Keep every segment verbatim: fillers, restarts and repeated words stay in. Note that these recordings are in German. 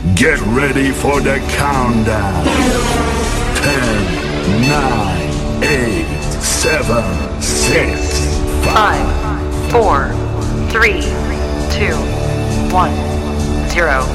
Get ready for the countdown. ten, nine, eight, seven, six, five, four, three, two, one, zero.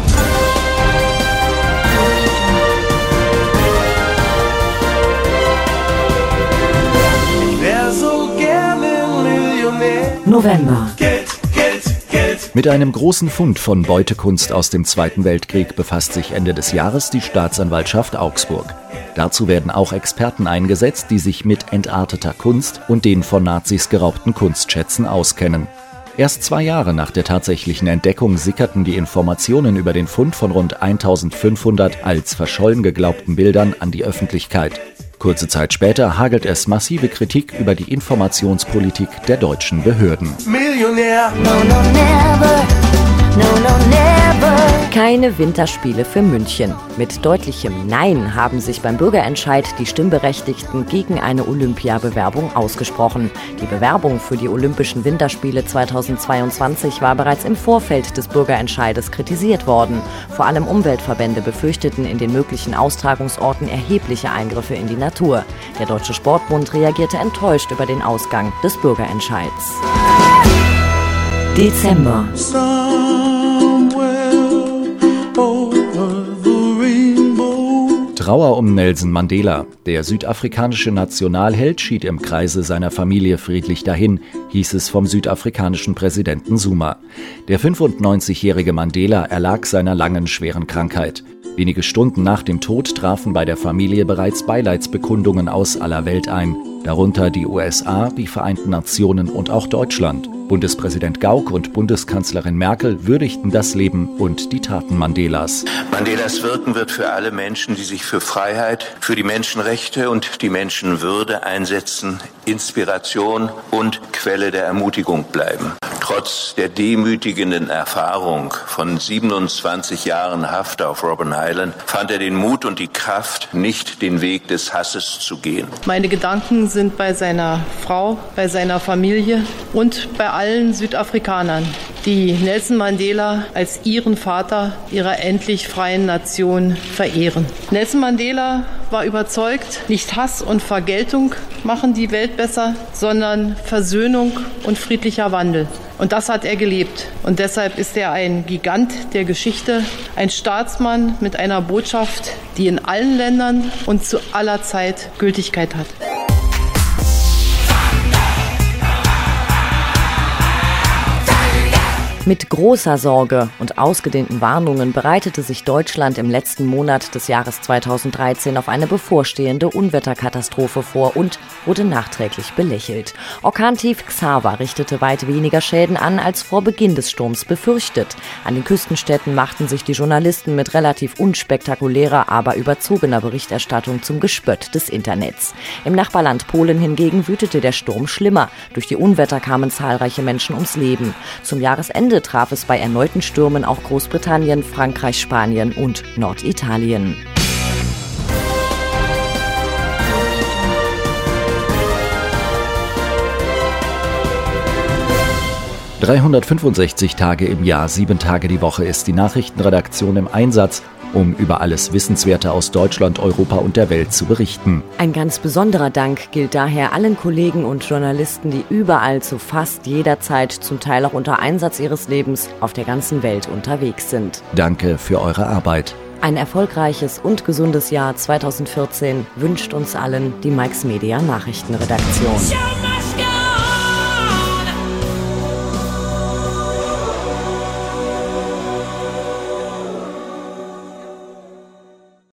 November. Mit einem großen Fund von Beutekunst aus dem Zweiten Weltkrieg befasst sich Ende des Jahres die Staatsanwaltschaft Augsburg. Dazu werden auch Experten eingesetzt, die sich mit entarteter Kunst und den von Nazis geraubten Kunstschätzen auskennen. Erst zwei Jahre nach der tatsächlichen Entdeckung sickerten die Informationen über den Fund von rund eintausendfünfhundert als verschollen geglaubten Bildern an die Öffentlichkeit. Kurze Zeit später hagelt es massive Kritik über die Informationspolitik der deutschen Behörden. Millionär. No, no, never. No, no, never. Keine Winterspiele für München. Mit deutlichem Nein haben sich beim Bürgerentscheid die Stimmberechtigten gegen eine Olympiabewerbung ausgesprochen. Die Bewerbung für die Olympischen Winterspiele zweitausendzweiundzwanzig war bereits im Vorfeld des Bürgerentscheides kritisiert worden. Vor allem Umweltverbände befürchteten in den möglichen Austragungsorten erhebliche Eingriffe in die Natur. Der Deutsche Sportbund reagierte enttäuscht über den Ausgang des Bürgerentscheids. Dezember. Trauer um Nelson Mandela. Der südafrikanische Nationalheld schied im Kreise seiner Familie friedlich dahin, hieß es vom südafrikanischen Präsidenten Zuma. Der fünfundneunzigjährige Mandela erlag seiner langen, schweren Krankheit. Wenige Stunden nach dem Tod trafen bei der Familie bereits Beileidsbekundungen aus aller Welt ein, darunter die U S A, die Vereinten Nationen und auch Deutschland. Bundespräsident Gauck und Bundeskanzlerin Merkel würdigten das Leben und die Taten Mandelas. Mandelas Wirken wird für alle Menschen, die sich für Freiheit, für die Menschenrechte und die Menschenwürde einsetzen, Inspiration und Quelle der Ermutigung bleiben. Trotz der demütigenden Erfahrung von siebenundzwanzig Jahren Haft auf Robben Island fand er den Mut und die Kraft, nicht den Weg des Hasses zu gehen. Meine Gedanken sind bei seiner Frau, bei seiner Familie und bei allen Südafrikanern, die Nelson Mandela als ihren Vater ihrer endlich freien Nation verehren. Nelson Mandela war überzeugt, nicht Hass und Vergeltung machen die Welt besser, sondern Versöhnung und friedlicher Wandel. Und das hat er gelebt. Und deshalb ist er ein Gigant der Geschichte, ein Staatsmann mit einer Botschaft, die in allen Ländern und zu aller Zeit Gültigkeit hat. Mit großer Sorge und ausgedehnten Warnungen bereitete sich Deutschland im letzten Monat des Jahres zweitausenddreizehn auf eine bevorstehende Unwetterkatastrophe vor und wurde nachträglich belächelt. Orkantief Xaver richtete weit weniger Schäden an als vor Beginn des Sturms befürchtet. An den Küstenstädten machten sich die Journalisten mit relativ unspektakulärer, aber überzogener Berichterstattung zum Gespött des Internets. Im Nachbarland Polen hingegen wütete der Sturm schlimmer. Durch die Unwetter kamen zahlreiche Menschen ums Leben. Zum Jahresende traf es bei erneuten Stürmen auch Großbritannien, Frankreich, Spanien und Norditalien. dreihundertfünfundsechzig Tage im Jahr, sieben Tage die Woche ist die Nachrichtenredaktion im Einsatz, um über alles Wissenswerte aus Deutschland, Europa und der Welt zu berichten. Ein ganz besonderer Dank gilt daher allen Kollegen und Journalisten, die überall zu fast jeder Zeit, zum Teil auch unter Einsatz ihres Lebens, auf der ganzen Welt unterwegs sind. Danke für eure Arbeit. Ein erfolgreiches und gesundes Jahr zweitausendvierzehn wünscht uns allen die Mike's Media Nachrichtenredaktion.